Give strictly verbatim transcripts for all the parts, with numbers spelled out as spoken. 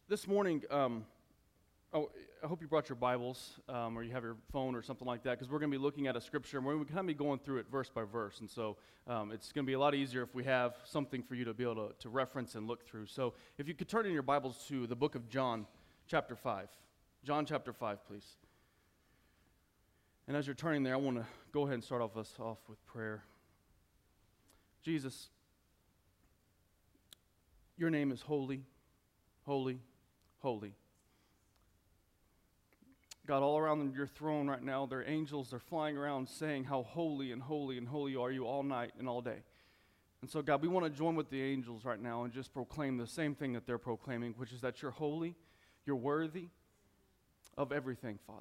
This morning, um, oh, I hope you brought your Bibles um, or you have your phone or something like that, because we're going to be looking at a scripture and we're going to kind of be going through it verse by verse. And so um, it's going to be a lot easier if we have something for you to be able to, to reference and look through. So if you could turn in your Bibles to the book of John, chapter five. John chapter five, please. And as you're turning there, I want to go ahead and start off us off with prayer. Jesus, your name is holy, holy, holy. God, all around your throne right now, there are angels, they're flying around saying how holy and holy and holy are you all night and all day. And so, God, we want to join with the angels right now and just proclaim the same thing that they're proclaiming, which is that you're holy, you're worthy of everything, Father.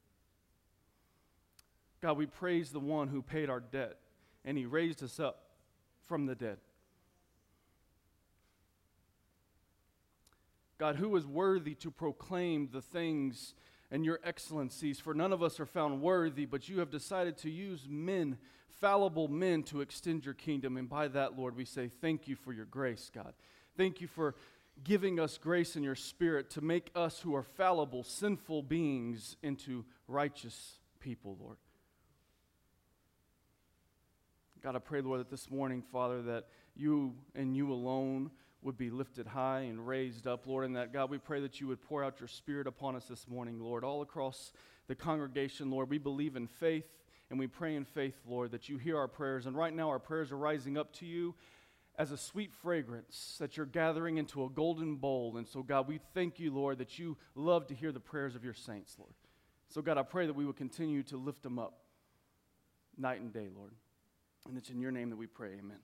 God, we praise the one who paid our debt, and he raised us up from the dead. God, who is worthy to proclaim the things and your excellencies? For none of us are found worthy, but you have decided to use men, fallible men, to extend your kingdom. And by that, Lord, we say thank you for your grace, God. Thank you for giving us grace in your Spirit to make us who are fallible, sinful beings into righteous people, Lord. God, I pray, Lord, that this morning, Father, that you and you alone would be lifted high and raised up, Lord, and that, God, we pray that you would pour out your Spirit upon us this morning, Lord, all across the congregation, Lord. We believe in faith, and we pray in faith, Lord, that you hear our prayers, and right now our prayers are rising up to you as a sweet fragrance that you're gathering into a golden bowl, and so, God, we thank you, Lord, that you love to hear the prayers of your saints, Lord. So, God, I pray that we would continue to lift them up night and day, Lord, and it's in your name that we pray, amen.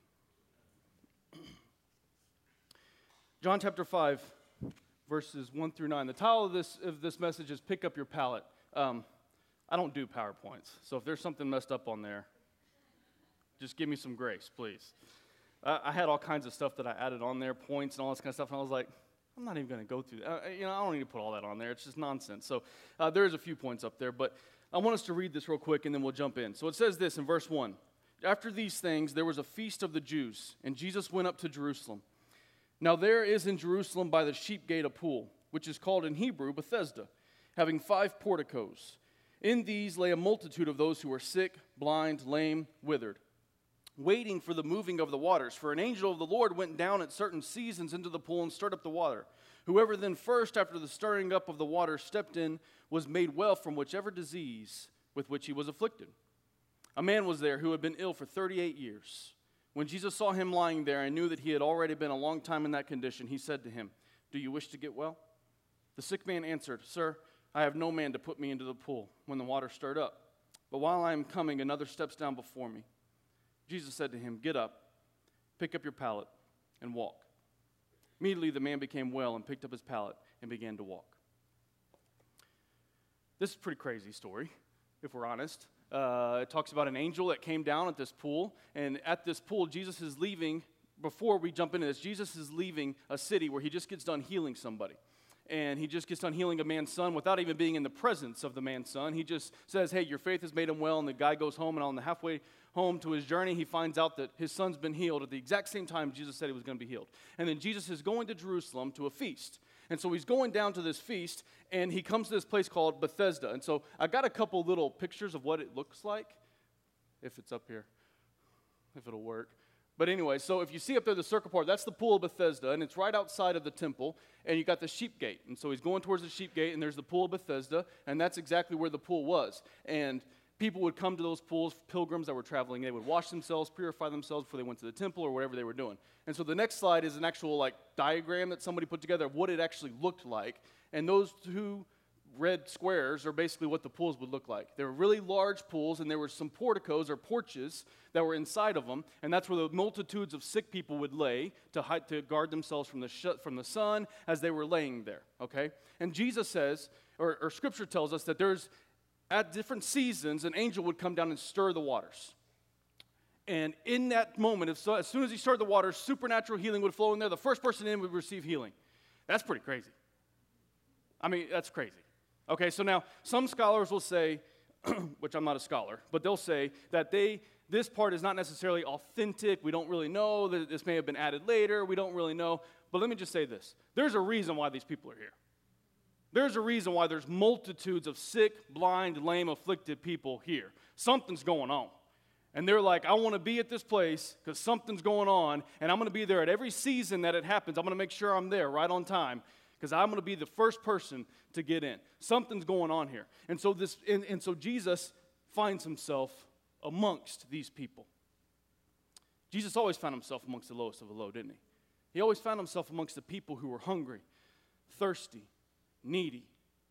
John chapter five, verses one through nine. The title of this of this message is Pick Up Your Pallet. Um, I don't do PowerPoints, so if there's something messed up on there, just give me some grace, please. Uh, I had all kinds of stuff that I added on there, points and all this kind of stuff, and I was like, I'm not even going to go through that. Uh, you know, I don't need to put all that on there. It's just nonsense. So uh, there's a few points up there, but I want us to read this real quick, and then we'll jump in. So it says this in verse one. After these things, there was a feast of the Jews, and Jesus went up to Jerusalem. Now there is in Jerusalem by the sheep gate a pool, which is called in Hebrew Bethesda, having five porticos. In these lay a multitude of those who were sick, blind, lame, withered, waiting for the moving of the waters. For an angel of the Lord went down at certain seasons into the pool and stirred up the water. Whoever then first, after the stirring up of the water, stepped in, was made well from whichever disease with which he was afflicted. A man was there who had been ill for thirty-eight years. When Jesus saw him lying there and knew that he had already been a long time in that condition, he said to him, "Do you wish to get well?" The sick man answered, "Sir, I have no man to put me into the pool when the water stirred up. But while I am coming, another steps down before me." Jesus said to him, "Get up, pick up your pallet, and walk." Immediately the man became well and picked up his pallet and began to walk. This is a pretty crazy story, if we're honest. Uh, it talks about an angel that came down at this pool, and at this pool, Jesus is leaving. Before we jump into this, Jesus is leaving a city where he just gets done healing somebody. And he just gets done healing a man's son without even being in the presence of the man's son. He just says, "Hey, your faith has made him well," and the guy goes home, and on the halfway home to his journey, he finds out that his son's been healed at the exact same time Jesus said he was going to be healed. And then Jesus is going to Jerusalem to a feast. And so he's going down to this feast, and he comes to this place called Bethesda. And so I got a couple little pictures of what it looks like, if it's up here, if it'll work. But anyway, so if you see up there the circle part, that's the pool of Bethesda, and it's right outside of the temple, and you got the sheep gate. And so he's going towards the sheep gate, and there's the pool of Bethesda, and that's exactly where the pool was. And people would come to those pools, pilgrims that were traveling. They would wash themselves, purify themselves before they went to the temple or whatever they were doing. And so the next slide is an actual like diagram that somebody put together of what it actually looked like. And those two red squares are basically what the pools would look like. They were really large pools, and there were some porticos or porches that were inside of them, and that's where the multitudes of sick people would lay to hide, to guard themselves from the sh- from the sun as they were laying there. Okay, and Jesus says, or, or Scripture tells us that there's at different seasons, an angel would come down and stir the waters. And in that moment, if so, as soon as he stirred the waters, supernatural healing would flow in there. The first person in would receive healing. That's pretty crazy. I mean, that's crazy. Okay, so now some scholars will say, which I'm not a scholar, but they'll say that they this part is not necessarily authentic. We don't really know that this may have been added later. We don't really know. But let me just say this. There's a reason why these people are here. There's a reason why there's multitudes of sick, blind, lame, afflicted people here. Something's going on. And they're like, I want to be at this place because something's going on, and I'm going to be there at every season that it happens. I'm going to make sure I'm there right on time because I'm going to be the first person to get in. Something's going on here. And so this, and, and so Jesus finds himself amongst these people. Jesus always found himself amongst the lowest of the low, didn't he? He always found himself amongst the people who were hungry, thirsty, needy.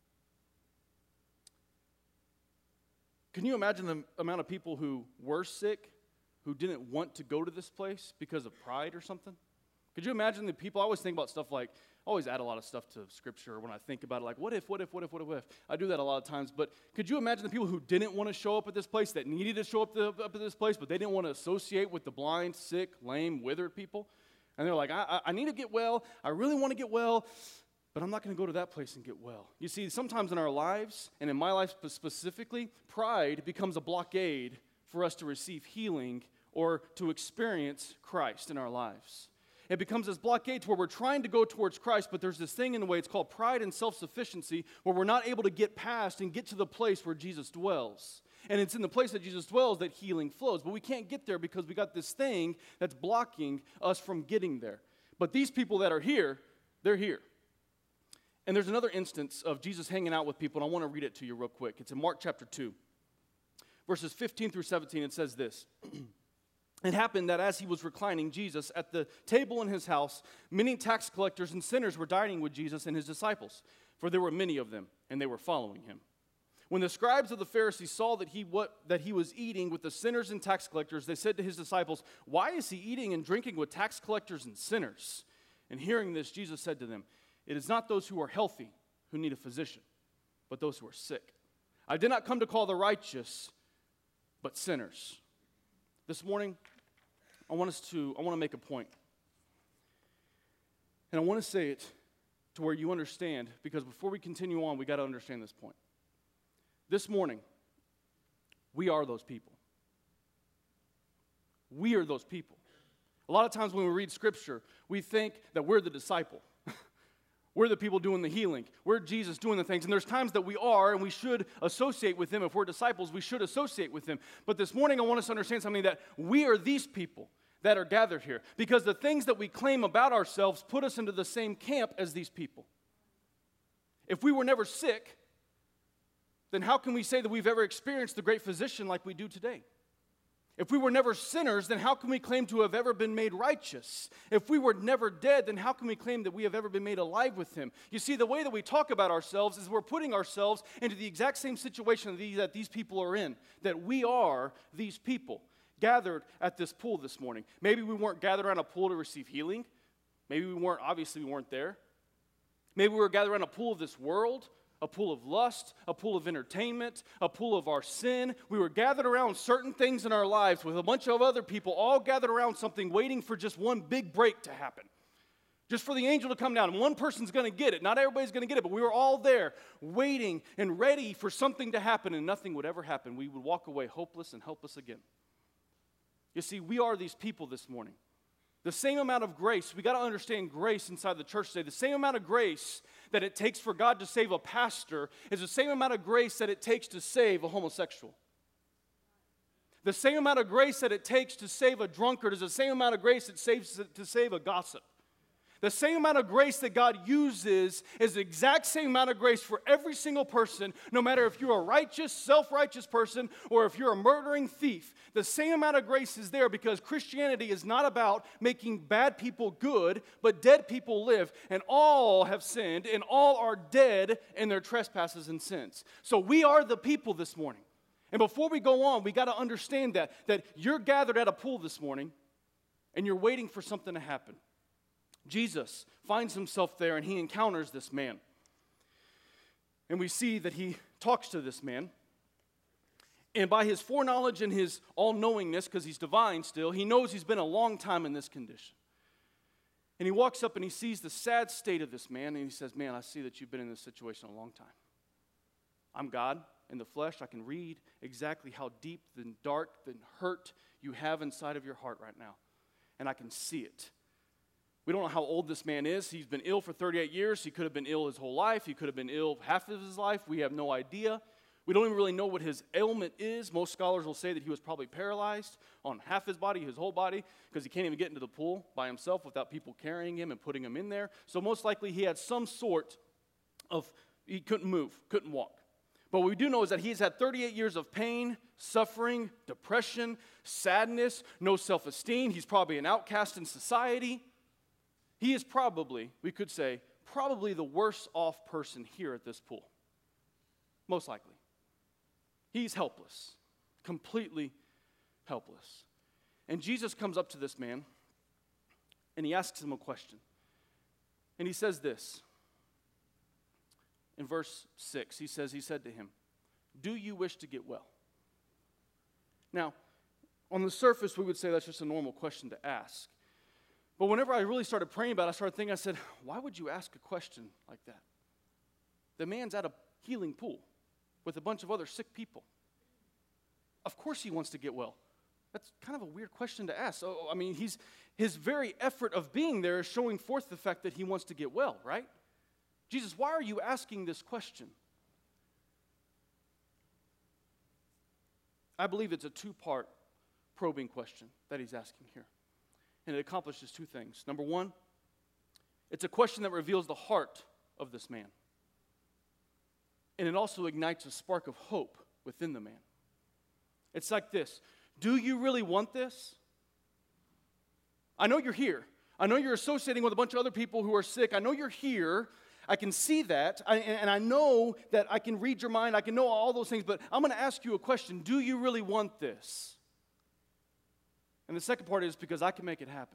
Can you imagine the amount of people who were sick, who didn't want to go to this place because of pride or something? Could you imagine the people? I always think about stuff like, I always add a lot of stuff to Scripture when I think about it, like, what if, what if, what if, what if, what if? I do that a lot of times, but could you imagine the people who didn't want to show up at this place, that needed to show up, to, up at this place, but they didn't want to associate with the blind, sick, lame, withered people? And they're like, I, I, I need to get well, I really want to get well, but I'm not going to go to that place and get well. You see, sometimes in our lives, and in my life specifically, pride becomes a blockade for us to receive healing or to experience Christ in our lives. It becomes this blockade to where we're trying to go towards Christ, but there's this thing in the way, it's called pride and self-sufficiency, where we're not able to get past and get to the place where Jesus dwells. And it's in the place that Jesus dwells that healing flows. But we can't get there because we got this thing that's blocking us from getting there. But these people that are here, they're here. And there's another instance of Jesus hanging out with people, and I want to read it to you real quick. It's in Mark chapter two, verses fifteen through seventeen. It says this. It happened that as he was reclining, Jesus, at the table in his house, many tax collectors and sinners were dining with Jesus and his disciples, for there were many of them, and they were following him. When the scribes of the Pharisees saw that he, what, that he was eating with the sinners and tax collectors, they said to his disciples, "Why is he eating and drinking with tax collectors and sinners?" And hearing this, Jesus said to them, "It is not those who are healthy who need a physician, but those who are sick. I did not come to call the righteous, but sinners." This morning, I want us to, I want to make a point. And I want to say it to where you understand, because before we continue on, we got to understand this point. This morning, we are those people. We are those people. A lot of times when we read Scripture, we think that we're the disciple. We're the people doing the healing. We're Jesus doing the things. And there's times that we are, and we should associate with him. If we're disciples, we should associate with him. But this morning, I want us to understand something, that we are these people that are gathered here. Because the things that we claim about ourselves put us into the same camp as these people. If we were never sick, then how can we say that we've ever experienced the great physician like we do today? If we were never sinners, then how can we claim to have ever been made righteous? If we were never dead, then how can we claim that we have ever been made alive with him? You see, the way that we talk about ourselves is we're putting ourselves into the exact same situation that these people are in, that we are these people gathered at this pool this morning. Maybe we weren't gathered around a pool to receive healing. Maybe we weren't, obviously we weren't there. Maybe we were gathered around a pool of this world, a pool of lust, a pool of entertainment, a pool of our sin. We were gathered around certain things in our lives with a bunch of other people, all gathered around something, waiting for just one big break to happen. Just for the angel to come down, and one person's going to get it. Not everybody's going to get it, but we were all there, waiting and ready for something to happen, and nothing would ever happen. We would walk away hopeless and helpless again. You see, we are these people this morning. The same amount of grace, we got to understand grace inside the church today. The same amount of grace that it takes for God to save a pastor is the same amount of grace that it takes to save a homosexual. The same amount of grace that it takes to save a drunkard is the same amount of grace it saves to save a gossip. The same amount of grace that God uses is the exact same amount of grace for every single person, no matter if you're a righteous, self-righteous person or if you're a murdering thief. The same amount of grace is there because Christianity is not about making bad people good, but dead people live. And all have sinned, and all are dead in their trespasses and sins. So we are the people this morning. And before we go on, we got to understand that, that you're gathered at a pool this morning, and you're waiting for something to happen. Jesus finds himself there, and he encounters this man. And we see that he talks to this man. And by his foreknowledge and his all-knowingness, because he's divine still, he knows he's been a long time in this condition. And he walks up and he sees the sad state of this man, and he says, "Man, I see that you've been in this situation a long time. I'm God in the flesh. I can read exactly how deep and dark the hurt you have inside of your heart right now. And I can see it. We don't know how old this man is. He's been ill for thirty-eight years. He could have been ill his whole life. He could have been ill half of his life. We have no idea. We don't even really know what his ailment is. Most scholars will say that he was probably paralyzed on half his body, his whole body, because he can't even get into the pool by himself without people carrying him and putting him in there. So most likely he had some sort of, he couldn't move, couldn't walk. But what we do know is that he's had thirty-eight years of pain, suffering, depression, sadness, no self-esteem. He's probably an outcast in society. He is probably, we could say, probably the worst off person here at this pool. Most likely. He's helpless, completely helpless. And Jesus comes up to this man, and he asks him a question. And he says this. In verse six, he says, he said to him, "Do you wish to get well?" Now, on the surface, we would say that's just a normal question to ask. But whenever I really started praying about it, I started thinking, I said, why would you ask a question like that? The man's at a healing pool with a bunch of other sick people. Of course he wants to get well. That's kind of a weird question to ask. So, I mean, he's, his very effort of being there is showing forth the fact that he wants to get well, right? Jesus, why are you asking this question? I believe it's a two-part probing question that he's asking here. And it accomplishes two things. Number one, it's a question that reveals the heart of this man. And it also ignites a spark of hope within the man. It's like this. Do you really want this? I know you're here. I know you're associating with a bunch of other people who are sick. I know you're here. I can see that. I, and I know that I can read your mind. I can know all those things. But I'm going to ask you a question. Do you really want this? And the second part is because I can make it happen.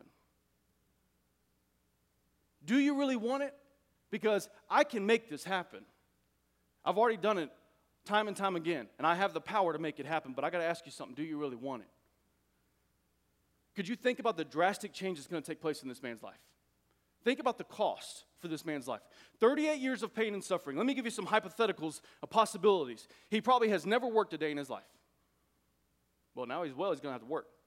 Do you really want it? Because I can make this happen. I've already done it time and time again, and I have the power to make it happen, but I got to ask you something. Do you really want it? Could you think about the drastic change that's going to take place in this man's life? Think about the cost for this man's life. thirty-eight years of pain and suffering. Let me give you some hypotheticals of possibilities. He probably has never worked a day in his life. Well, now he's well, he's going to have to work.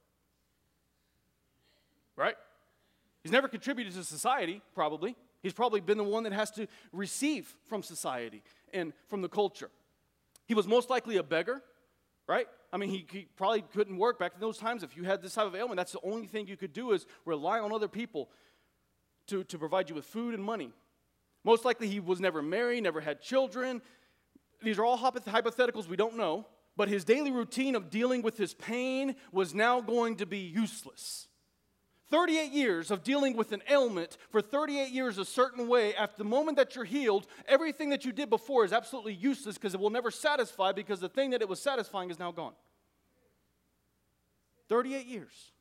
Right? He's never contributed to society, probably. He's probably been the one that has to receive from society and from the culture. He was most likely a beggar, right? I mean, he, he probably couldn't work back in those times. If you had this type of ailment, that's the only thing you could do is rely on other people to, to provide you with food and money. Most likely he was never married, never had children. These are all hypotheticals we don't know. But his daily routine of dealing with his pain was now going to be useless. thirty-eight years of dealing with an ailment for thirty-eight years a certain way, after the moment that you're healed, everything that you did before is absolutely useless because it will never satisfy because the thing that it was satisfying is now gone. thirty-eight years.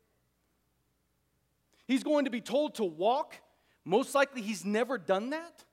He's going to be told to walk. Most likely he's never done that.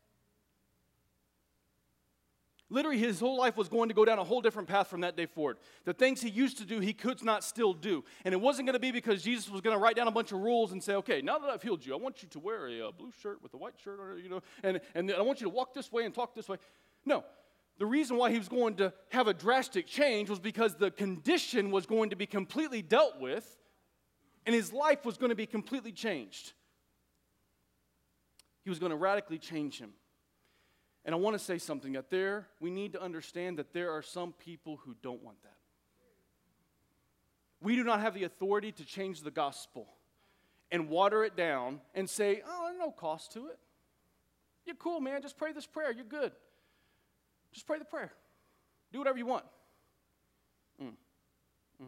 Literally, his whole life was going to go down a whole different path from that day forward. The things he used to do, he could not still do. And it wasn't going to be because Jesus was going to write down a bunch of rules and say, okay, now that I've healed you, I want you to wear a uh, blue shirt with a white shirt, or, you know, and, and I want you to walk this way and talk this way. No. The reason why he was going to have a drastic change was because the condition was going to be completely dealt with, and his life was going to be completely changed. He was going to radically change him. And I want to say something that there, we need to understand that there are some people who don't want that. We do not have the authority to change the gospel and water it down and say, oh, there's no cost to it. You're cool, man. Just pray this prayer. You're good. Just pray the prayer. Do whatever you want. Mm. Mm.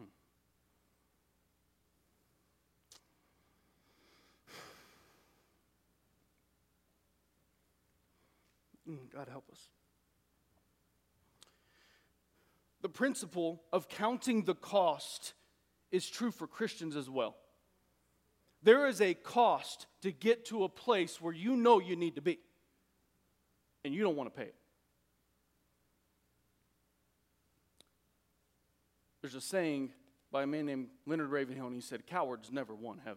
God help us. The principle of counting the cost is true for Christians as well. There is a cost to get to a place where you know you need to be, and you don't want to pay it. There's a saying by a man named Leonard Ravenhill, and he said, cowards never won heaven.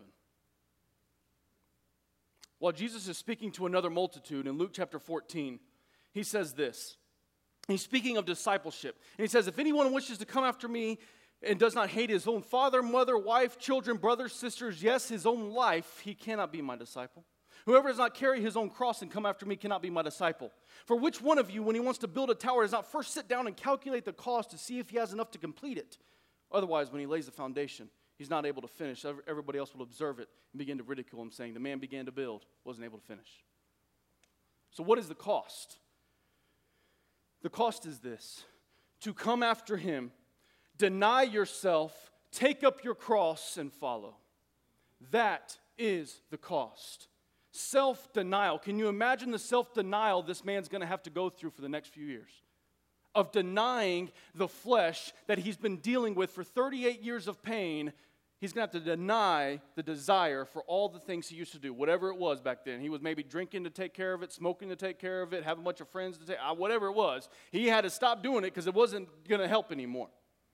While Jesus is speaking to another multitude in Luke chapter fourteen, he says this. He's speaking of discipleship. And he says, if anyone wishes to come after me, and does not hate his own father, mother, wife, children, brothers, sisters, yes, his own life, he cannot be my disciple. Whoever does not carry his own cross and come after me cannot be my disciple. For which one of you, when he wants to build a tower, does not first sit down and calculate the cost to see if he has enough to complete it? Otherwise, when he lays the foundation, he's not able to finish. Everybody else will observe it and begin to ridicule him, saying, the man began to build, wasn't able to finish. So what is the cost? The cost is this: to come after him, deny yourself, take up your cross, and follow. That is the cost. Self-denial. Can you imagine the self-denial this man's going to have to go through for the next few years? Of denying the flesh that he's been dealing with for thirty-eight years of pain. He's going to have to deny the desire for all the things he used to do, whatever it was back then. He was maybe drinking to take care of it, smoking to take care of it, having a bunch of friends to take, whatever it was. He had to stop doing it because it wasn't going to help anymore.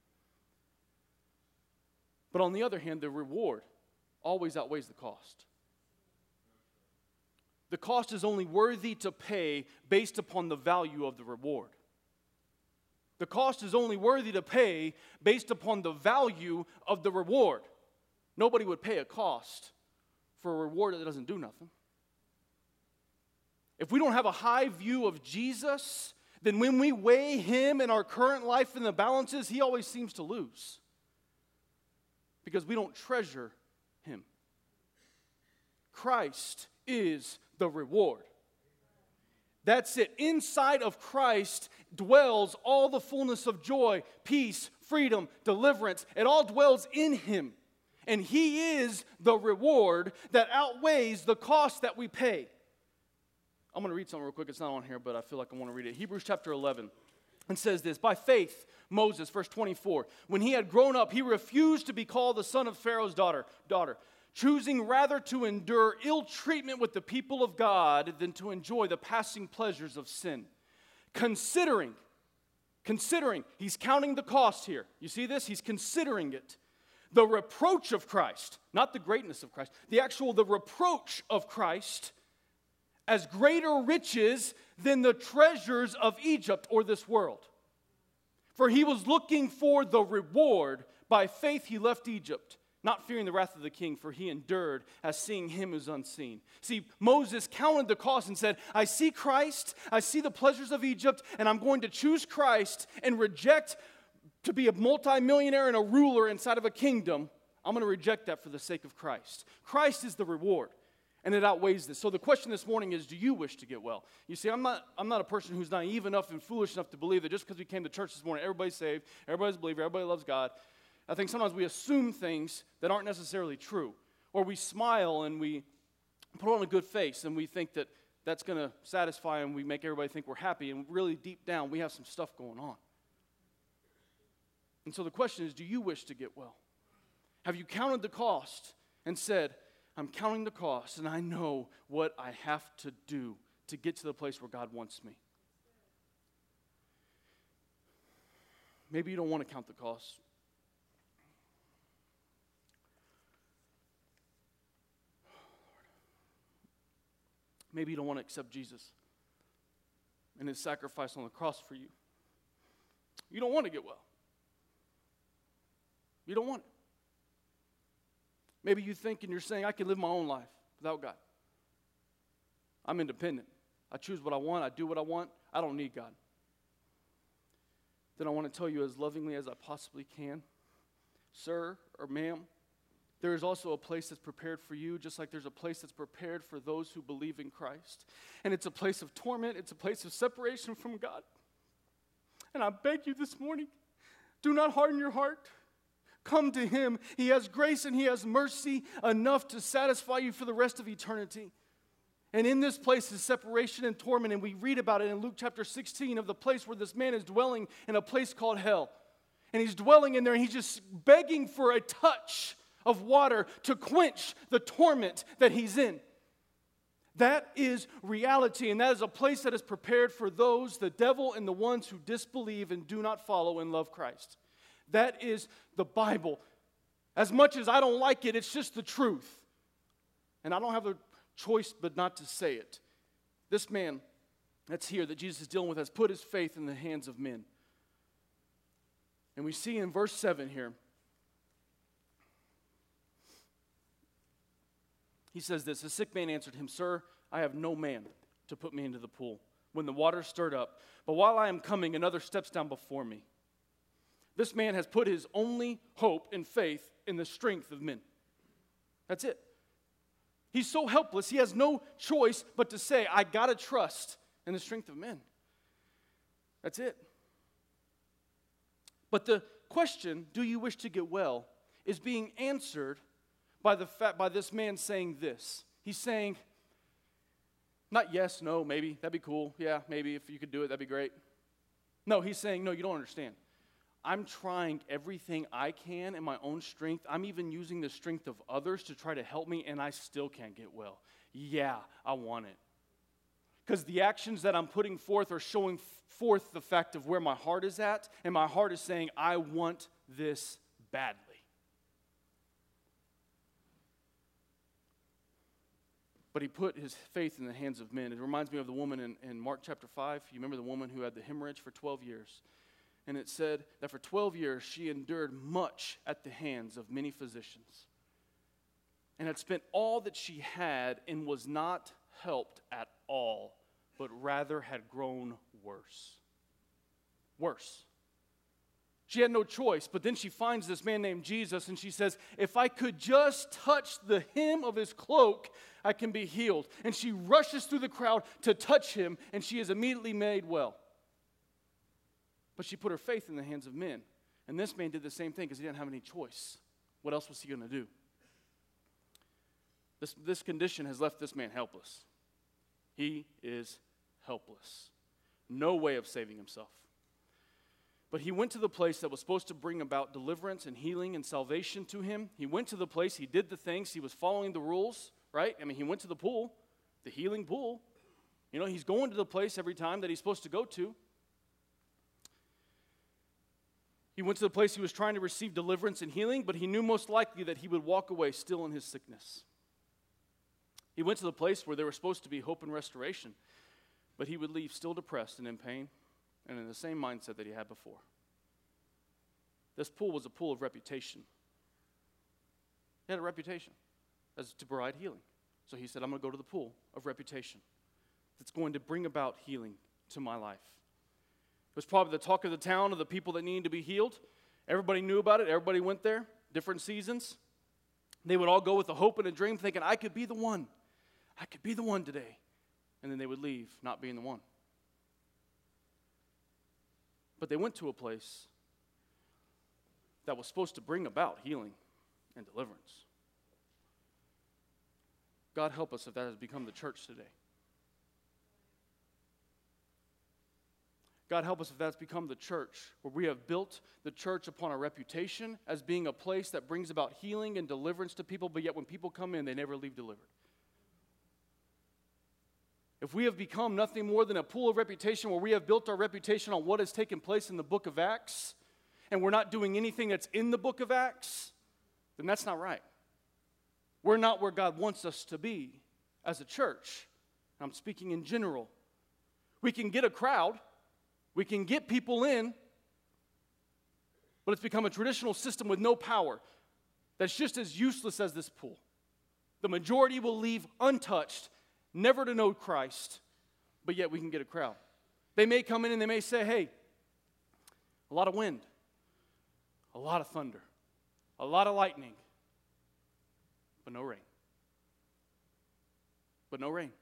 But on the other hand, the reward always outweighs the cost. The cost is only worthy to pay based upon the value of the reward. The cost is only worthy to pay based upon the value of the reward. Nobody would pay a cost for a reward that doesn't do nothing. If we don't have a high view of Jesus, then when we weigh him in our current life in the balances, he always seems to lose. Because we don't treasure him. Christ is the reward. That's it. Inside of Christ dwells all the fullness of joy, peace, freedom, deliverance. It all dwells in him. And he is the reward that outweighs the cost that we pay. I'm going to read something real quick. It's not on here, but I feel like I want to read it. Hebrews chapter eleven. And says this: by faith, Moses, verse twenty-four, when he had grown up, he refused to be called the son of Pharaoh's daughter, daughter, choosing rather to endure ill treatment with the people of God than to enjoy the passing pleasures of sin. Considering, considering, he's counting the cost here. You see this? He's considering it. The reproach of Christ, not the greatness of Christ, the actual, the reproach of Christ as greater riches than the treasures of Egypt or this world. For he was looking for the reward. By faith he left Egypt, not fearing the wrath of the king, for he endured as seeing him as unseen. See, Moses counted the cost and said, I see Christ, I see the pleasures of Egypt, and I'm going to choose Christ and reject to be a multimillionaire and a ruler inside of a kingdom. I'm going to reject that for the sake of Christ. Christ is the reward, and it outweighs this. So the question this morning is, do you wish to get well? You see, I'm not, I'm not a person who's naive enough and foolish enough to believe that just because we came to church this morning, everybody's saved, everybody's a believer, everybody loves God. I think sometimes we assume things that aren't necessarily true. Or we smile and we put on a good face and we think that that's going to satisfy and we make everybody think we're happy. And really deep down, we have some stuff going on. And so the question is, do you wish to get well? Have you counted the cost and said, I'm counting the cost and I know what I have to do to get to the place where God wants me? Maybe you don't want to count the cost. Maybe you don't want to accept Jesus and his sacrifice on the cross for you. You don't want to get well. You don't want it. Maybe you think and you're saying, I can live my own life without God. I'm independent. I choose what I want. I do what I want. I don't need God. Then I want to tell you as lovingly as I possibly can, sir or ma'am, there is also a place that's prepared for you, just like there's a place that's prepared for those who believe in Christ. And it's a place of torment. It's a place of separation from God. And I beg you this morning, do not harden your heart. Come to him. He has grace and he has mercy enough to satisfy you for the rest of eternity. And in this place is separation and torment. And we read about it in Luke chapter sixteen of the place where this man is dwelling in a place called hell. And he's dwelling in there and he's just begging for a touch of water to quench the torment that he's in. That is reality, and that is a place that is prepared for those, the devil and the ones who disbelieve and do not follow and love Christ. That is the Bible. As much as I don't like it, it's just the truth. And I don't have a choice but not to say it. This man that's here that Jesus is dealing with has put his faith in the hands of men. And we see in verse seven here, He says this, the sick man answered him, Sir, I have no man to put me into the pool when the water stirred up. But while I am coming, another steps down before me. This man has put his only hope and faith in the strength of men. That's it. He's so helpless, he has no choice but to say, I got to trust in the strength of men. That's it. But the question, do you wish to get well, is being answered by the fact, by this man saying this. He's saying, not yes, no, maybe, that'd be cool. Yeah, maybe if you could do it, that'd be great. No, he's saying, no, you don't understand. I'm trying everything I can in my own strength. I'm even using the strength of others to try to help me, and I still can't get well. Yeah, I want it. Because the actions that I'm putting forth are showing forth the fact of where my heart is at, and my heart is saying, I want this badly. But he put his faith in the hands of men. It reminds me of the woman in, in Mark chapter five. You remember the woman who had the hemorrhage for twelve years? And it said that for twelve years she endured much at the hands of many physicians, and had spent all that she had and was not helped at all, but rather had grown worse. Worse. She had no choice, but then she finds this man named Jesus, and she says, if I could just touch the hem of his cloak, I can be healed. And she rushes through the crowd to touch him, and she is immediately made well. But she put her faith in the hands of men. And this man did the same thing because he didn't have any choice. What else was he going to do? This, this condition has left this man helpless. He is helpless. No way of saving himself. But he went to the place that was supposed to bring about deliverance and healing and salvation to him. He went to the place, he did the things, he was following the rules, right? I mean, he went to the pool, the healing pool. You know, he's going to the place every time that he's supposed to go to. He went to the place he was trying to receive deliverance and healing, but he knew most likely that he would walk away still in his sickness. He went to the place where there was supposed to be hope and restoration, but he would leave still depressed and in pain and in the same mindset that he had before. This pool was a pool of reputation. He had a reputation as to provide healing. So he said, I'm going to go to the pool of reputation that's going to bring about healing to my life. It was probably the talk of the town of the people that needed to be healed. Everybody knew about it. Everybody went there, different seasons. They would all go with a hope and a dream thinking, I could be the one. I could be the one today. And then they would leave not being the one. But they went to a place that was supposed to bring about healing and deliverance. God help us if that has become the church today. God help us if that's become the church, where we have built the church upon a reputation as being a place that brings about healing and deliverance to people, but yet when people come in, they never leave delivered. If we have become nothing more than a pool of reputation where we have built our reputation on what has taken place in the book of Acts, and we're not doing anything that's in the book of Acts, then that's not right. We're not where God wants us to be as a church. I'm speaking in general. We can get a crowd, we can get people in, but it's become a traditional system with no power that's just as useless as this pool. The majority will leave untouched, never to know Christ, but yet we can get a crowd. They may come in and they may say, hey, a lot of wind, a lot of thunder, a lot of lightning, but no rain. But no rain.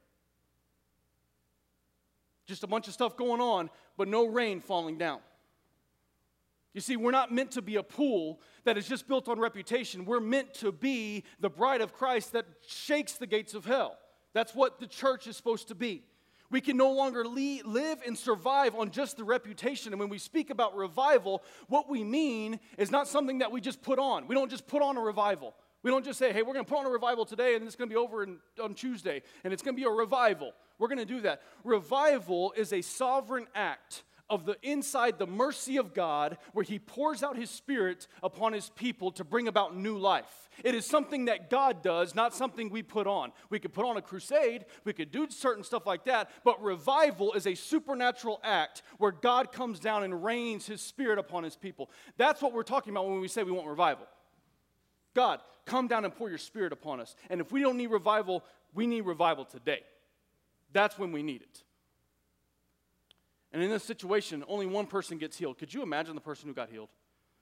Just a bunch of stuff going on, but no rain falling down. You see, we're not meant to be a pool that is just built on reputation. We're meant to be the bride of Christ that shakes the gates of hell. That's what the church is supposed to be. We can no longer le- live and survive on just the reputation. And when we speak about revival, what we mean is not something that we just put on. We don't just put on a revival. We don't just say, hey, we're going to put on a revival today and it's going to be over in, on Tuesday and it's going to be a revival. We're going to do that. Revival is a sovereign act of the inside the mercy of God where he pours out his Spirit upon his people to bring about new life. It is something that God does, not something we put on. We could put on a crusade, we could do certain stuff like that, but revival is a supernatural act where God comes down and rains his Spirit upon his people. That's what we're talking about when we say we want revival. God, come down and pour your Spirit upon us. And if we don't need revival, we need revival today. That's when we need it. And in this situation, only one person gets healed. Could you imagine the person who got healed?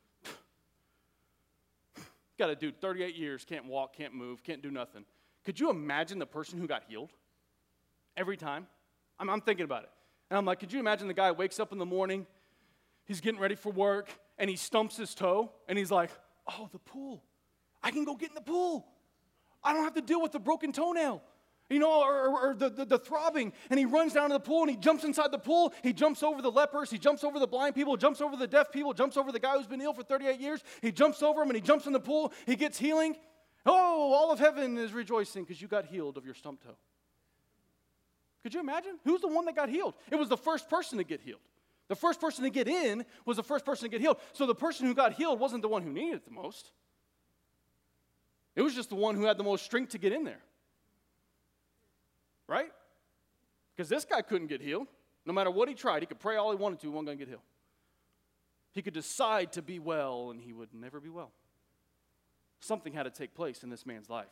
Got a dude, thirty-eight years, can't walk, can't move, can't do nothing. Could you imagine the person who got healed? Every time? I'm, I'm thinking about it. And I'm like, could you imagine the guy wakes up in the morning, he's getting ready for work, and he stumps his toe, and he's like, oh, the pool. I can go get in the pool. I don't have to deal with the broken toenail. You know, or, or, or the, the, the throbbing, and he runs down to the pool, and he jumps inside the pool, he jumps over the lepers, he jumps over the blind people, jumps over the deaf people, jumps over the guy who's been ill for thirty-eight years, he jumps over him, and he jumps in the pool, he gets healing. Oh, all of heaven is rejoicing because you got healed of your stump toe. Could you imagine? Who's the one that got healed? It was the first person to get healed. The first person to get in was the first person to get healed. So the person who got healed wasn't the one who needed it the most. It was just the one who had the most strength to get in there. Right? Because this guy couldn't get healed. No matter what he tried, he could pray all he wanted to, he wasn't going to get healed. He could decide to be well, and he would never be well. Something had to take place in this man's life.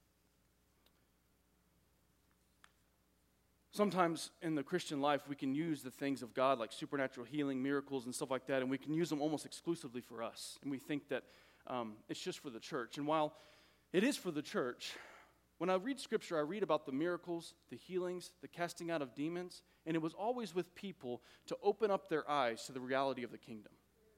Sometimes in the Christian life, we can use the things of God, like supernatural healing, miracles, and stuff like that, and we can use them almost exclusively for us. And we think that um, it's just for the church. And while it is for the church, when I read Scripture, I read about the miracles, the healings, the casting out of demons, and it was always with people to open up their eyes to the reality of the kingdom.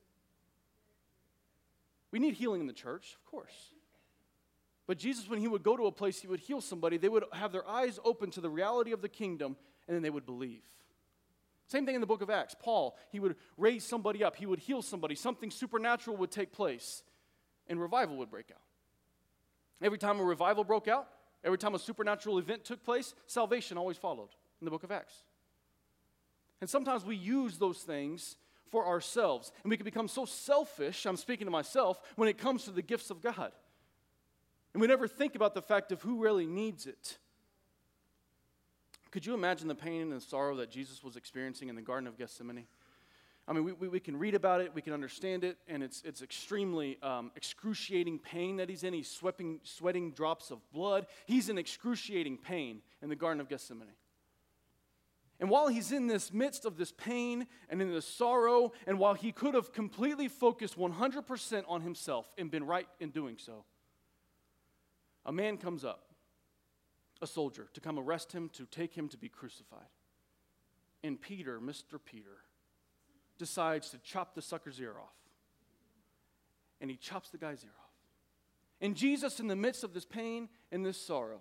We need healing in the church, of course. But Jesus, when he would go to a place, he would heal somebody, they would have their eyes open to the reality of the kingdom, and then they would believe. Same thing in the book of Acts. Paul, he would raise somebody up, he would heal somebody, something supernatural would take place, and revival would break out. Every time a revival broke out, every time a supernatural event took place, salvation always followed in the book of Acts. And sometimes we use those things for ourselves, and we can become so selfish, I'm speaking to myself, when it comes to the gifts of God. And we never think about the fact of who really needs it. Could you imagine the pain and the sorrow that Jesus was experiencing in the Garden of Gethsemane? I mean, we, we, we can read about it, we can understand it, and it's, it's extremely um, excruciating pain that he's in. He's sweating, sweating drops of blood. He's in excruciating pain in the Garden of Gethsemane. And while he's in this midst of this pain and in this sorrow, and while he could have completely focused one hundred percent on himself and been right in doing so, a man comes up, a soldier, to come arrest him, to take him to be crucified. And Peter, Mister Peter, decides to chop the sucker's ear off. And he chops the guy's ear off. And Jesus, in the midst of this pain and this sorrow,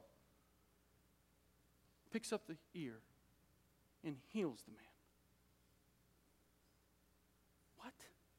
picks up the ear and heals the man. What?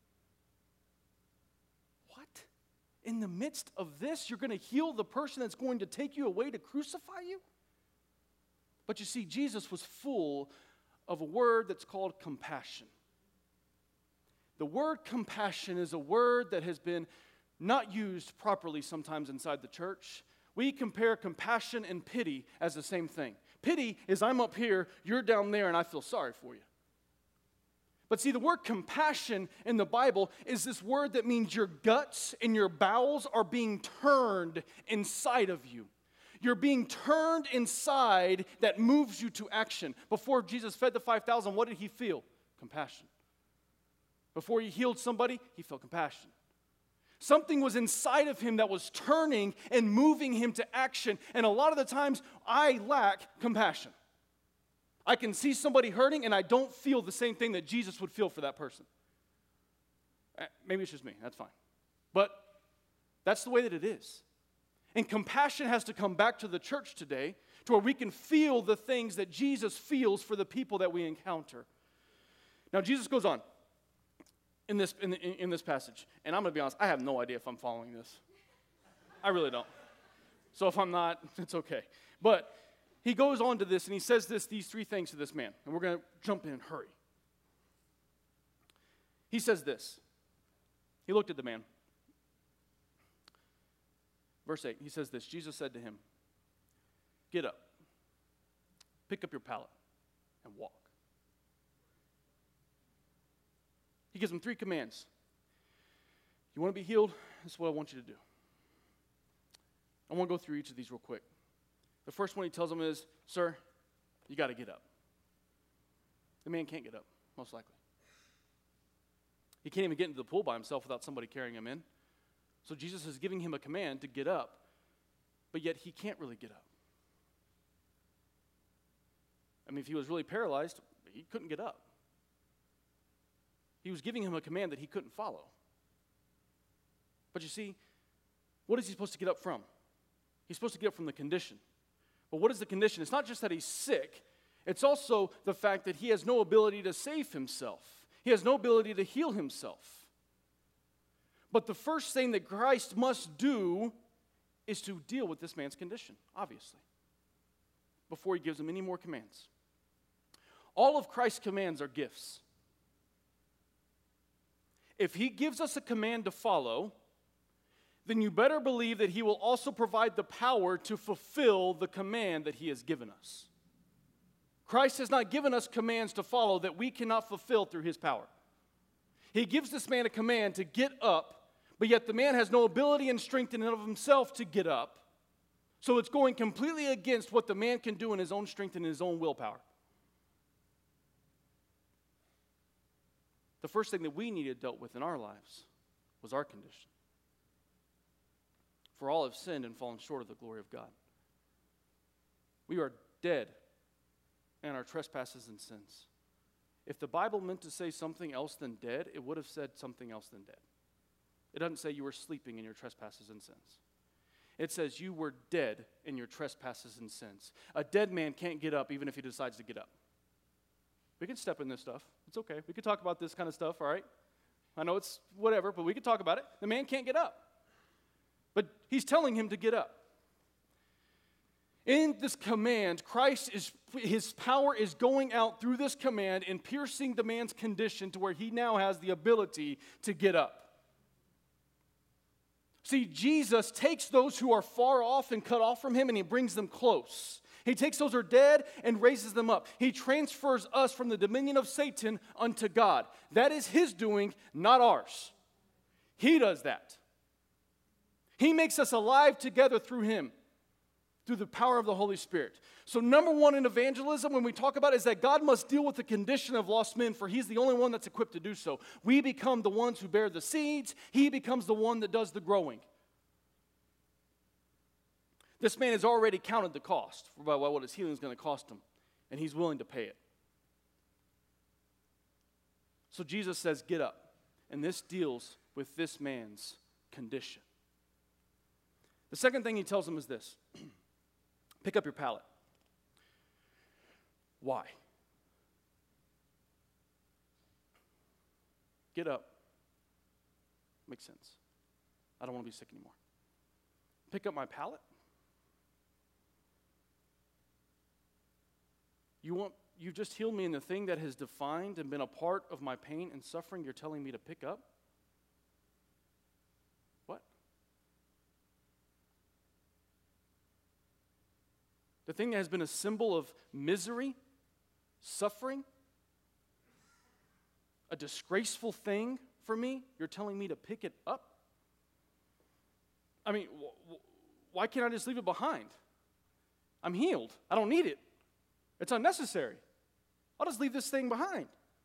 What? In the midst of this, you're going to heal the person that's going to take you away to crucify you? But you see, Jesus was full of a word that's called compassion. The word compassion is a word that has been not used properly sometimes inside the church. We compare compassion and pity as the same thing. Pity is I'm up here, you're down there, and I feel sorry for you. But see, the word compassion in the Bible is this word that means your guts and your bowels are being turned inside of you. You're being turned inside that moves you to action. Before Jesus fed the five thousand, what did he feel? Compassion. Before he healed somebody, he felt compassion. Something was inside of him that was turning and moving him to action. And a lot of the times, I lack compassion. I can see somebody hurting, and I don't feel the same thing that Jesus would feel for that person. Maybe it's just me. That's fine. But that's the way that it is. And compassion has to come back to the church today to where we can feel the things that Jesus feels for the people that we encounter. Now, Jesus goes on. In this, in, in, in this passage. And I'm going to be honest, I have no idea if I'm following this. I really don't. So if I'm not, it's okay. But he goes on to this, and he says this, these three things to this man. And we're going to jump in and hurry. He says this. He looked at the man. Verse eight, he says this. Jesus said to him, "Get up, pick up your pallet, and walk." He gives him three commands. You want to be healed? This is what I want you to do. I want to go through each of these real quick. The first one he tells him is, sir, you got to get up. The man can't get up, most likely. He can't even get into the pool by himself without somebody carrying him in. So Jesus is giving him a command to get up, but yet he can't really get up. I mean, if he was really paralyzed, he couldn't get up. He was giving him a command that he couldn't follow. But you see, what is he supposed to get up from? He's supposed to get up from the condition. But what is the condition? It's not just that he's sick. It's also the fact that he has no ability to save himself. He has no ability to heal himself. But the first thing that Christ must do is to deal with this man's condition, obviously, before he gives him any more commands. All of Christ's commands are gifts. If he gives us a command to follow, then you better believe that he will also provide the power to fulfill the command that he has given us. Christ has not given us commands to follow that we cannot fulfill through his power. He gives this man a command to get up, but yet the man has no ability and strength in and of himself to get up. So it's going completely against what the man can do in his own strength and his own willpower. The first thing that we needed dealt with in our lives was our condition. For all have sinned and fallen short of the glory of God. We are dead in our trespasses and sins. If the Bible meant to say something else than dead, it would have said something else than dead. It doesn't say you were sleeping in your trespasses and sins. It says you were dead in your trespasses and sins. A dead man can't get up even if he decides to get up. We can step in this stuff. It's okay. We can talk about this kind of stuff, all right? I know it's whatever, but we can talk about it. The man can't get up. But he's telling him to get up. In this command, Christ is, his power is going out through this command and piercing the man's condition to where he now has the ability to get up. See, Jesus takes those who are far off and cut off from him and he brings them close. He takes those who are dead and raises them up. He transfers us from the dominion of Satan unto God. That is his doing, not ours. He does that. He makes us alive together through him, through the power of the Holy Spirit. So number one in evangelism, when we talk about it, is that God must deal with the condition of lost men, for he's the only one that's equipped to do so. We become the ones who bear the seeds. He becomes the one that does the growing. This man has already counted the cost for what his healing is going to cost him, and he's willing to pay it. So Jesus says, get up. And this deals with this man's condition. The second thing he tells him is this. Pick up your pallet. Why? Get up. Makes sense. I don't want to be sick anymore. Pick up my pallet? You want, you just healed me in the thing that has defined and been a part of my pain and suffering you're telling me to pick up? What? The thing that has been a symbol of misery, suffering, a disgraceful thing for me, you're telling me to pick it up? I mean, wh- wh- why can't I just leave it behind? I'm healed. I don't need it. It's unnecessary. I'll just leave this thing behind.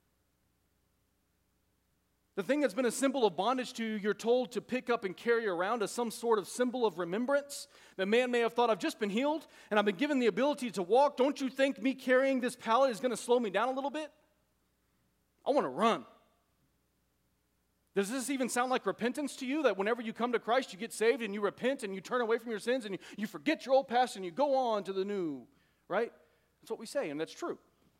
The thing that's been a symbol of bondage to you, you're told to pick up and carry around as some sort of symbol of remembrance. The man may have thought, I've just been healed, and I've been given the ability to walk. Don't you think me carrying this pallet is going to slow me down a little bit? I want to run. Does this even sound like repentance to you? That whenever you come to Christ, you get saved and you repent and you turn away from your sins and you, you forget your old past and you go on to the new, right? That's what we say, and that's true.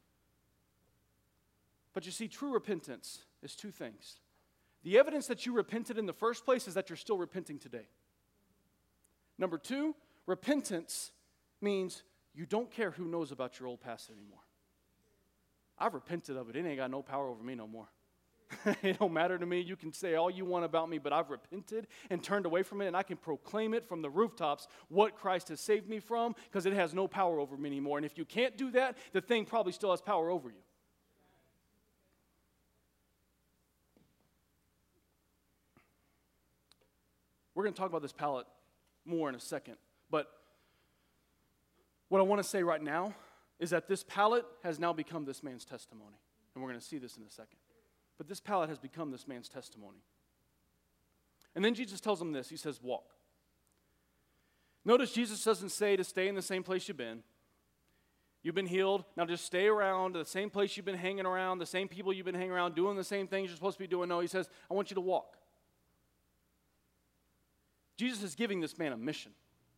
But you see, true repentance is two things. The evidence that you repented in the first place is that you're still repenting today. Number two, repentance means you don't care who knows about your old past anymore. I've repented of it. It ain't got no power over me no more. It don't matter to me. You can say all you want about me, but I've repented and turned away from it, and I can proclaim it from the rooftops what Christ has saved me from, because it has no power over me anymore. And if you can't do that, the thing probably still has power over you. We're going to talk about this pallet more in a second, But what I want to say right now is that this pallet has now become this man's testimony. And we're going to see this in a second. But this pallet has become this man's testimony. And then Jesus tells him this. He says, walk. Notice Jesus doesn't say to stay in the same place you've been. You've been healed. Now just stay around the same place you've been hanging around, the same people you've been hanging around, doing the same things you're supposed to be doing. No, he says, I want you to walk. Jesus is giving this man a mission.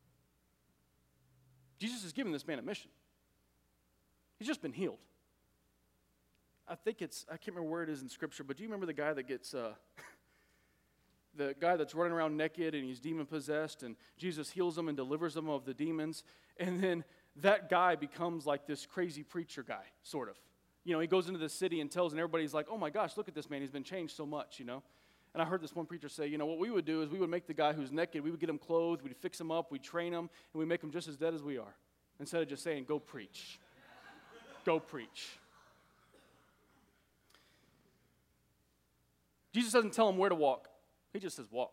Jesus is giving this man a mission. He's just been healed. I think it's, I can't remember where it is in Scripture, but do you remember the guy that gets, uh, the guy that's running around naked and he's demon-possessed, and Jesus heals him and delivers him of the demons, and then that guy becomes like this crazy preacher guy, sort of. You know, he goes into the city and tells, and everybody's like, oh my gosh, look at this man, he's been changed so much, you know. And I heard this one preacher say, you know, what we would do is we would make the guy who's naked, we would get him clothed, we'd fix him up, we'd train him, and we'd make him just as dead as we are, instead of just saying, go preach. Go preach. Jesus doesn't tell him where to walk. He just says walk.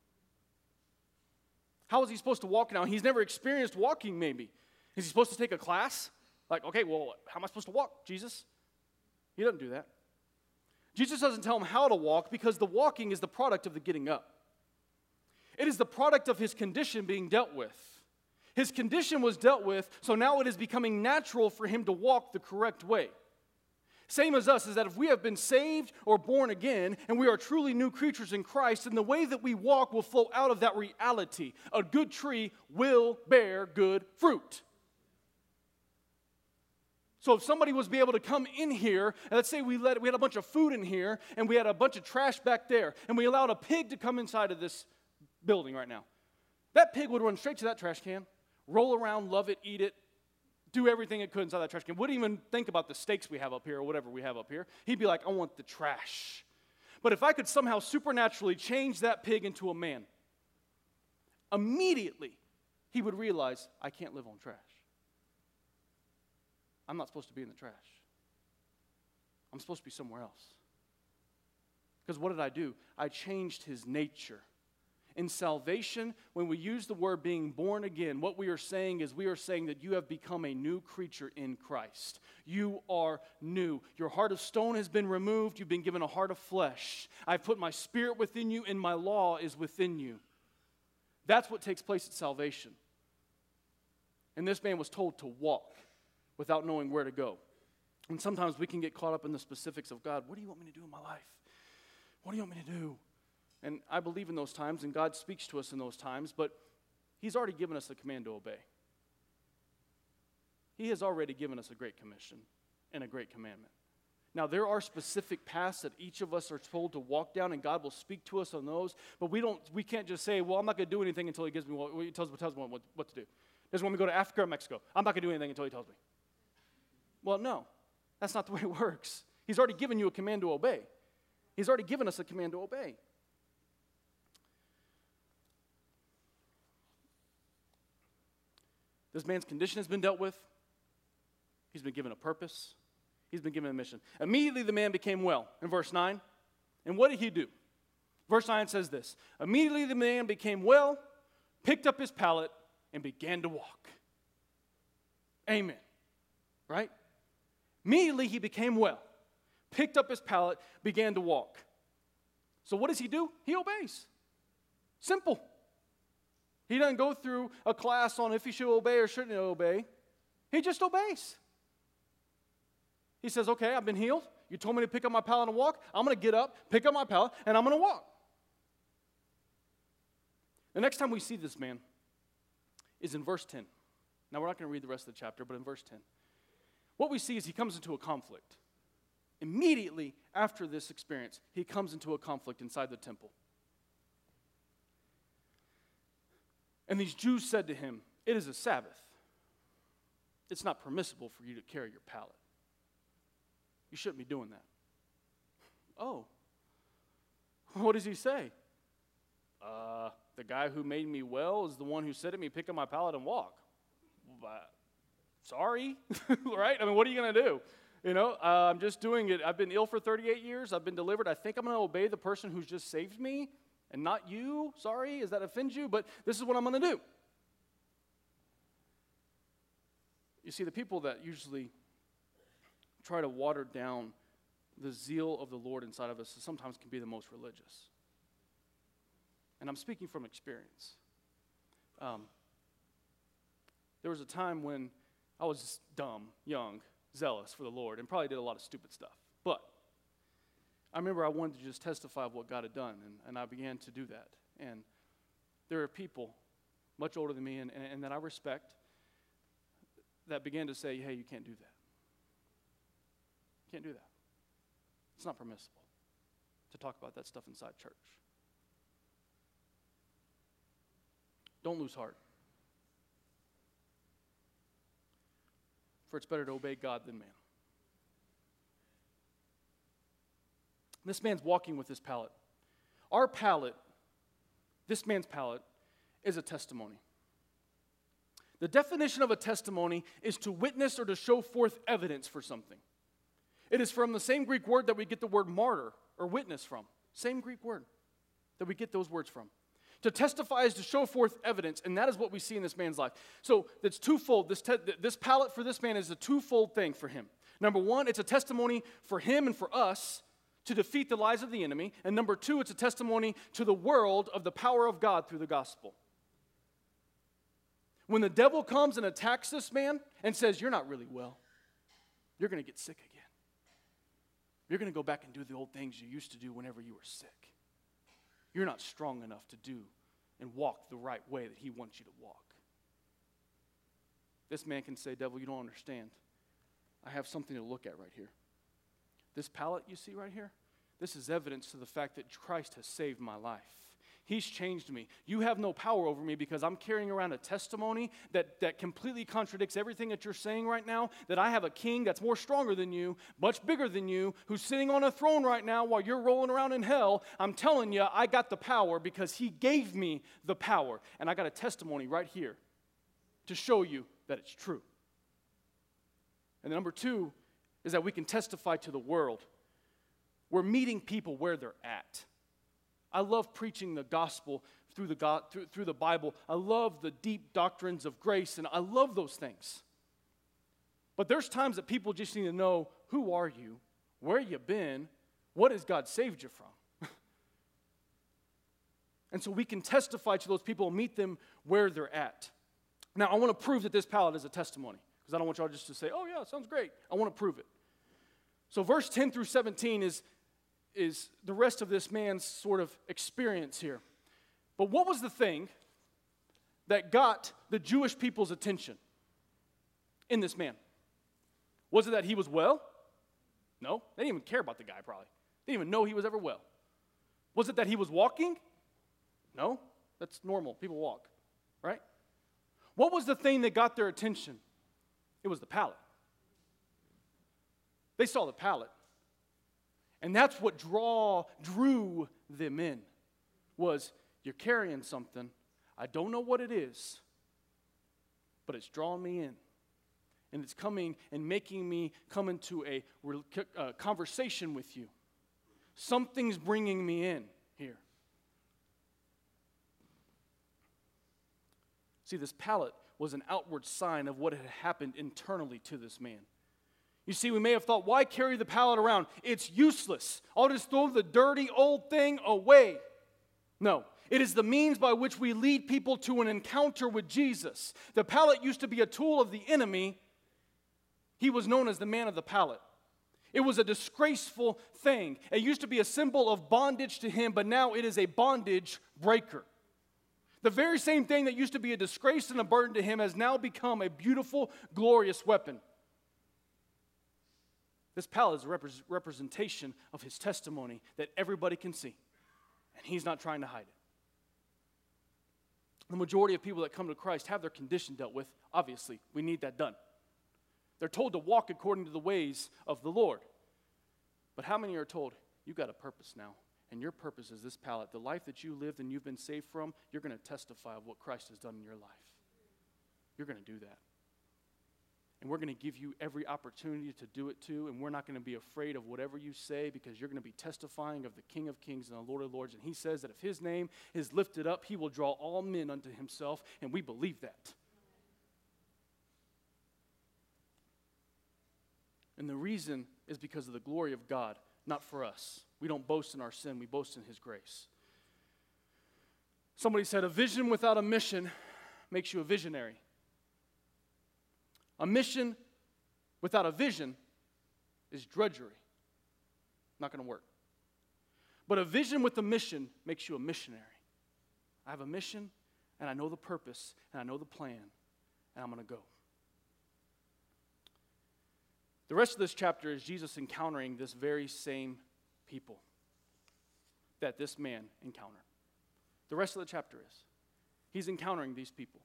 How is he supposed to walk now? He's never experienced walking, maybe. Is he supposed to take a class? Like, okay, well, how am I supposed to walk, Jesus? He doesn't do that. Jesus doesn't tell him how to walk because the walking is the product of the getting up. It is the product of his condition being dealt with. His condition was dealt with, so now it is becoming natural for him to walk the correct way. Same as us is that if we have been saved or born again and we are truly new creatures in Christ, then the way that we walk will flow out of that reality. A good tree will bear good fruit. So if somebody was be able to come in here, and let's say we let we had a bunch of food in here and we had a bunch of trash back there, and we allowed a pig to come inside of this building right now, that pig would run straight to that trash can, roll around, love it, eat it, do everything it could inside that trash can. Wouldn't even think about the steaks we have up here or whatever we have up here. He'd be like, I want the trash. But if I could somehow supernaturally change that pig into a man, immediately he would realize, I can't live on trash. I'm not supposed to be in the trash. I'm supposed to be somewhere else. Because what did I do? I changed his nature. In salvation, when we use the word being born again, what we are saying is we are saying that you have become a new creature in Christ. You are new. Your heart of stone has been removed. You've been given a heart of flesh. I've put my spirit within you, and my law is within you. That's what takes place at salvation. And this man was told to walk without knowing where to go. And sometimes we can get caught up in the specifics of God. What do you want me to do in my life? What do you want me to do? And I believe in those times, and God speaks to us in those times, but he's already given us a command to obey. He has already given us a great commission and a great commandment. Now, there are specific paths that each of us are told to walk down, and God will speak to us on those, but we don't. We can't just say, well, I'm not going to do anything until he gives me what, he tells, tells me what, what to do. He doesn't want me to go to Africa or Mexico. I'm not going to do anything until he tells me. Well, no, that's not the way it works. He's already given you a command to obey. He's already given us a command to obey. This man's condition has been dealt with. He's been given a purpose. He's been given a mission. Immediately the man became well, in verse nine. And what did he do? Verse nine says this. Immediately the man became well, picked up his pallet, and began to walk. Amen. Right? Immediately he became well, picked up his pallet, began to walk. So what does he do? He obeys. Simple. He doesn't go through a class on if he should obey or shouldn't obey. He just obeys. He says, okay, I've been healed. You told me to pick up my pallet and walk. I'm going to get up, pick up my pallet, and I'm going to walk. The next time we see this man is in verse ten. Now, we're not going to read the rest of the chapter, but in verse ten. What we see is he comes into a conflict. Immediately after this experience, he comes into a conflict inside the temple. And these Jews said to him, it is a Sabbath. It's not permissible for you to carry your pallet. You shouldn't be doing that. Oh. What does he say? Uh, the guy who made me well is the one who said to me, pick up my pallet and walk. Uh, sorry, right? I mean, what are you going to do? You know, uh, I'm just doing it. I've been ill for thirty-eight years. I've been delivered. I think I'm going to obey the person who's just saved me. And not you, sorry, does that offend you? But this is what I'm going to do. You see, the people that usually try to water down the zeal of the Lord inside of us sometimes can be the most religious. And I'm speaking from experience. Um, there was a time when I was dumb, young, zealous for the Lord, and probably did a lot of stupid stuff. But I remember I wanted to just testify of what God had done, and, and I began to do that. And there are people much older than me and, and, and that I respect that began to say, hey, you can't do that. You can't do that. It's not permissible to talk about that stuff inside church. Don't lose heart. For it's better to obey God than man. This man's walking with his pallet. Our pallet, this man's pallet, is a testimony. The definition of a testimony is to witness or to show forth evidence for something. It is from the same Greek word that we get the word martyr or witness from. Same Greek word that we get those words from. To testify is to show forth evidence, and that is what we see in this man's life. So it's twofold. This, te- this pallet for this man is a twofold thing for him. Number one, it's a testimony for him and for us to defeat the lies of the enemy. And number two, it's a testimony to the world of the power of God through the gospel. When the devil comes and attacks this man and says, you're not really well, you're going to get sick again. You're going to go back and do the old things you used to do whenever you were sick. You're not strong enough to do and walk the right way that he wants you to walk. This man can say, devil, you don't understand. I have something to look at right here. This pallet you see right here, this is evidence to the fact that Christ has saved my life. He's changed me. You have no power over me because I'm carrying around a testimony that, that completely contradicts everything that you're saying right now, that I have a king that's more stronger than you, much bigger than you, who's sitting on a throne right now while you're rolling around in hell. I'm telling you, I got the power because he gave me the power. And I got a testimony right here to show you that it's true. And number two is that we can testify to the world. We're meeting people where they're at. I love preaching the gospel through the, God, through, through the Bible. I love the deep doctrines of grace, and I love those things. But there's times that people just need to know, who are you? Where you been? What has God saved you from? And so we can testify to those people and meet them where they're at. Now, I want to prove that this pallet is a testimony, because I don't want y'all just to say, oh yeah, sounds great. I want to prove it. So verse ten through seventeen is is the rest of this man's sort of experience here. But what was the thing that got the Jewish people's attention in this man? Was it that he was well? No, they didn't even care about the guy probably. They didn't even know he was ever well. Was it that he was walking? No, that's normal. People walk, right? What was the thing that got their attention? It was the pallet. They saw the pallet. And that's what draw, drew them in, was you're carrying something. I don't know what it is, but it's drawing me in. And it's coming and making me come into a uh, conversation with you. Something's bringing me in here. See, this pallet was an outward sign of what had happened internally to this man. You see, we may have thought, why carry the pallet around? It's useless. I'll just throw the dirty old thing away. No, it is the means by which we lead people to an encounter with Jesus. The pallet used to be a tool of the enemy. He was known as the man of the pallet. It was a disgraceful thing. It used to be a symbol of bondage to him, but now it is a bondage breaker. The very same thing that used to be a disgrace and a burden to him has now become a beautiful, glorious weapon. This pallet is a repre- representation of his testimony that everybody can see. And he's not trying to hide it. The majority of people that come to Christ have their condition dealt with. Obviously, we need that done. They're told to walk according to the ways of the Lord. But how many are told, you got a purpose now, and your purpose is this pallet. The life that you lived and you've been saved from, you're going to testify of what Christ has done in your life. You're going to do that. And we're going to give you every opportunity to do it too, and we're not going to be afraid of whatever you say, because you're going to be testifying of the King of Kings and the Lord of Lords. And he says that if his name is lifted up, he will draw all men unto himself, and we believe that. And the reason is because of the glory of God, not for us. We don't boast in our sin, we boast in his grace. Somebody said, a vision without a mission makes you a visionary. A mission without a vision is drudgery. Not going to work. But a vision with a mission makes you a missionary. I have a mission, and I know the purpose, and I know the plan, and I'm going to go. The rest of this chapter is Jesus encountering this very same people that this man encountered. The rest of the chapter is. He's encountering these people.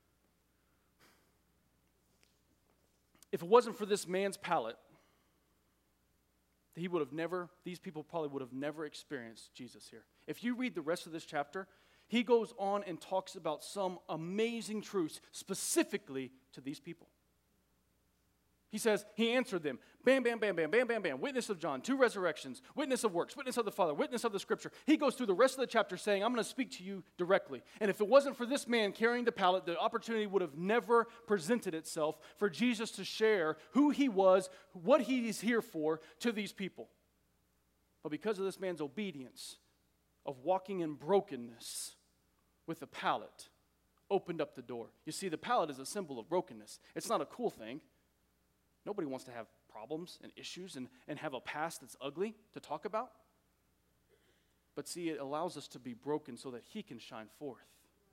If it wasn't for this man's palate, he would have never, these people probably would have never experienced Jesus here. If you read the rest of this chapter, he goes on and talks about some amazing truths specifically to these people. He says, he answered them, bam, bam, bam, bam, bam, bam, bam, witness of John, two resurrections, witness of works, witness of the Father, witness of the Scripture. He goes through the rest of the chapter saying, I'm going to speak to you directly. And if it wasn't for this man carrying the pallet, the opportunity would have never presented itself for Jesus to share who he was, what he is here for to these people. But because of this man's obedience of walking in brokenness with the pallet, opened up the door. You see, the pallet is a symbol of brokenness. It's not a cool thing. Nobody wants to have problems and issues and, and have a past that's ugly to talk about. But see, it allows us to be broken so that he can shine forth.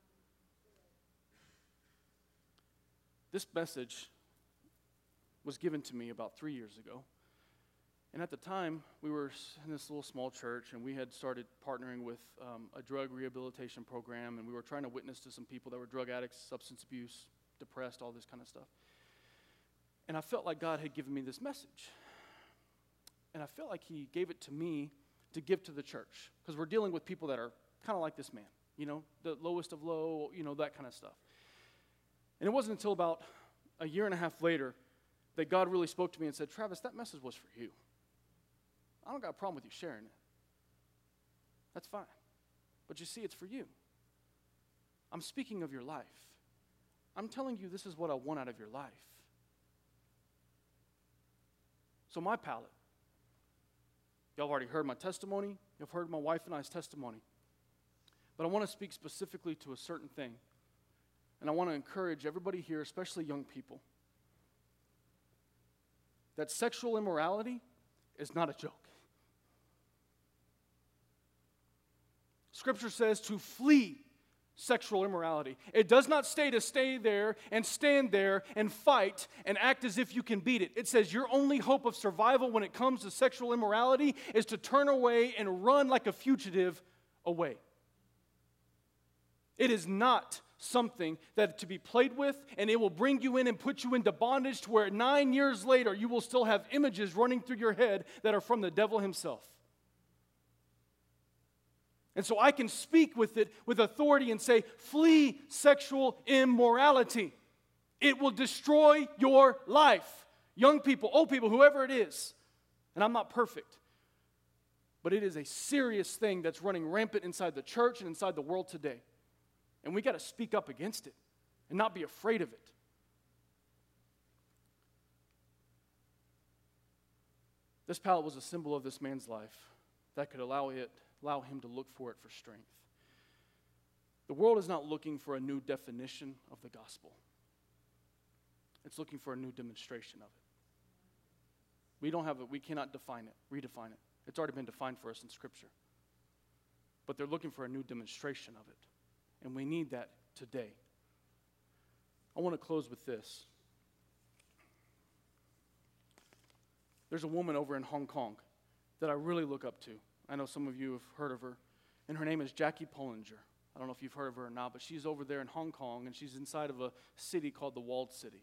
This message was given to me about three years ago. And at the time, we were in this little small church, and we had started partnering with um, a drug rehabilitation program, and we were trying to witness to some people that were drug addicts, substance abuse, depressed, all this kind of stuff. And I felt like God had given me this message. And I felt like he gave it to me to give to the church. Because we're dealing with people that are kind of like this man. You know, the lowest of low, you know, that kind of stuff. And it wasn't until about a year and a half later that God really spoke to me and said, Travis, that message was for you. I don't got a problem with you sharing it. That's fine. But you see, it's for you. I'm speaking of your life. I'm telling you this is what I want out of your life. So my palate, y'all have already heard my testimony. You've heard my wife and I's testimony. But I want to speak specifically to a certain thing. And I want to encourage everybody here, especially young people, that sexual immorality is not a joke. Scripture says to flee sexual immorality. It does not say to stay there and stand there and fight and act as if you can beat it. It says your only hope of survival when it comes to sexual immorality is to turn away and run like a fugitive away. It is not something that to be played with, and it will bring you in and put you into bondage to where nine years later you will still have images running through your head that are from the devil himself. And so I can speak with it with authority and say, flee sexual immorality. It will destroy your life. Young people, old people, whoever it is. And I'm not perfect. But it is a serious thing that's running rampant inside the church and inside the world today. And we got to speak up against it and not be afraid of it. This pallet was a symbol of this man's life that could allow it Allow him to look for it for strength. The world is not looking for a new definition of the gospel. It's looking for a new demonstration of it. We don't have it. We cannot define it, redefine it. It's already been defined for us in Scripture. But they're looking for a new demonstration of it. And we need that today. I want to close with this. There's a woman over in Hong Kong that I really look up to. I know some of you have heard of her, and her name is Jackie Pullinger. I don't know if you've heard of her or not, but she's over there in Hong Kong, and she's inside of a city called the Walled City.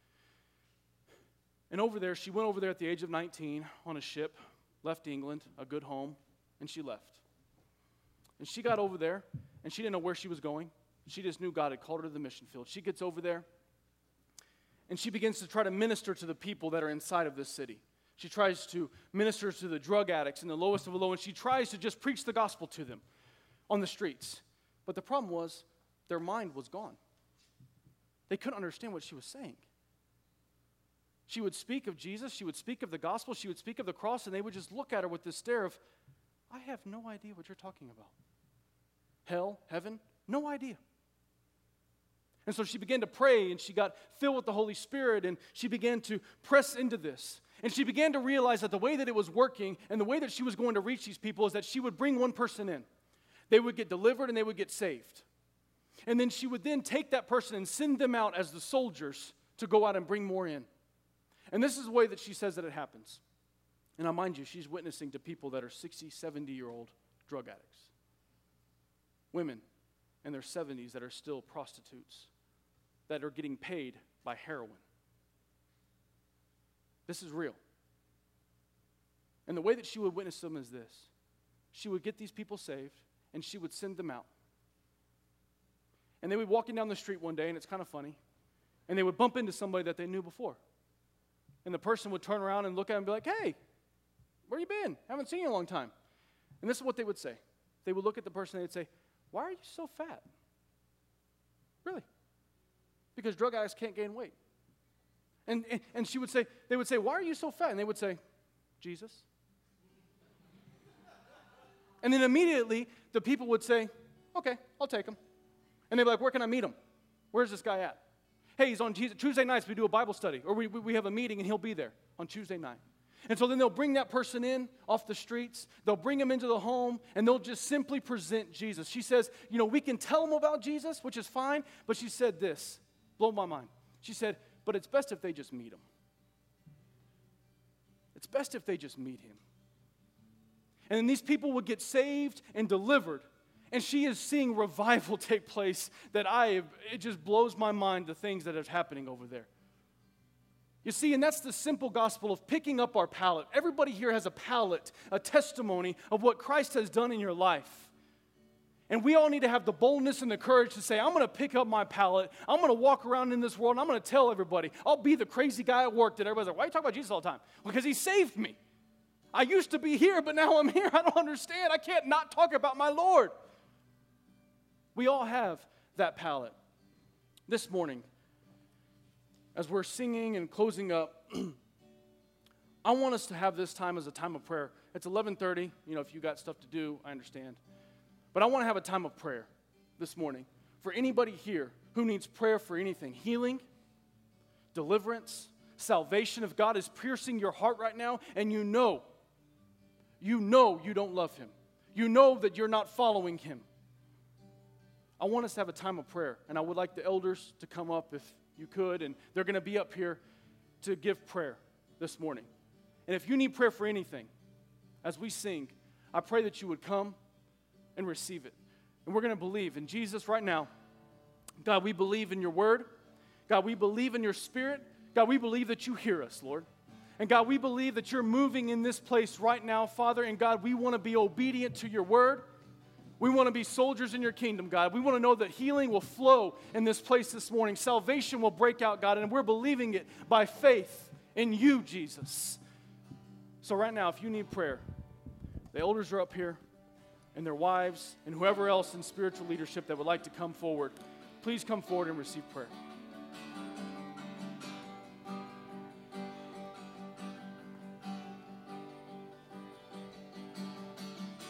And over there, she went over there at the age of nineteen on a ship, left England, a good home, and she left. And she got over there, and she didn't know where she was going. She just knew God had called her to the mission field. She gets over there, and she begins to try to minister to the people that are inside of this city. She tries to minister to the drug addicts and the lowest of the low, and she tries to just preach the gospel to them on the streets. But the problem was, their mind was gone. They couldn't understand what she was saying. She would speak of Jesus. She would speak of the gospel. She would speak of the cross, and they would just look at her with this stare of, I have no idea what you're talking about. Hell, heaven, no idea. And so she began to pray, and she got filled with the Holy Spirit, and she began to press into this. And she began to realize that the way that it was working and the way that she was going to reach these people is that she would bring one person in. They would get delivered, and they would get saved. And then she would then take that person and send them out as the soldiers to go out and bring more in. And this is the way that she says that it happens. And I mind you, she's witnessing to people that are sixty, seventy-year-old drug addicts. Women in their seventies that are still prostitutes, that are getting paid by heroin. This is real. And the way that she would witness them is this. She would get these people saved, and she would send them out. And they would be walking down the street one day, and it's kind of funny, and they would bump into somebody that they knew before. And the person would turn around and look at them and be like, hey, where you been? Haven't seen you in a long time. And this is what they would say. They would look at the person and they'd say, why are you so fat? Really? Because drug addicts can't gain weight. And, and, and she would say, they would say, why are you so fat? And they would say, Jesus. And then immediately the people would say, okay, I'll take him. And they'd be like, where can I meet him? Where's this guy at? Hey, he's on Tuesday nights, we do a Bible study. Or we, we have a meeting and he'll be there on Tuesday night. And so then they'll bring that person in off the streets. They'll bring him into the home, and they'll just simply present Jesus. She says, you know, we can tell them about Jesus, which is fine, but she said this, blow my mind. She said, but it's best if they just meet him. It's best if they just meet him. And then these people would get saved and delivered. And she is seeing revival take place that I have, it just blows my mind the things that are happening over there. You see, and that's the simple gospel of picking up our pallet. Everybody here has a pallet, a testimony of what Christ has done in your life. And we all need to have the boldness and the courage to say, I'm going to pick up my pallet. I'm going to walk around in this world, and I'm going to tell everybody. I'll be the crazy guy at work that everybody's like, why are you talking about Jesus all the time? Because he saved me. I used to be here, but now I'm here. I don't understand. I can't not talk about my Lord. We all have that pallet. This morning, as we're singing and closing up, I want us to have this time as a time of prayer. It's eleven thirty. You know, if you got stuff to do, I understand. But I want to have a time of prayer this morning for anybody here who needs prayer for anything. Healing, deliverance, salvation. If God is piercing your heart right now and you know, you know you don't love him. You know that you're not following him. I want us to have a time of prayer. And I would like the elders to come up if you could. And they're going to be up here to give prayer this morning. And if you need prayer for anything, as we sing, I pray that you would come and receive it. And we're going to believe in Jesus right now. God, we believe in your word. God, we believe in your spirit. God, we believe that you hear us, Lord. And God, we believe that you're moving in this place right now, Father. And God, we want to be obedient to your word. We want to be soldiers in your kingdom, God. We want to know that healing will flow in this place this morning. Salvation will break out, God. And we're believing it by faith in you, Jesus. So right now, if you need prayer, the elders are up here, and their wives, and whoever else in spiritual leadership that would like to come forward, please come forward and receive prayer.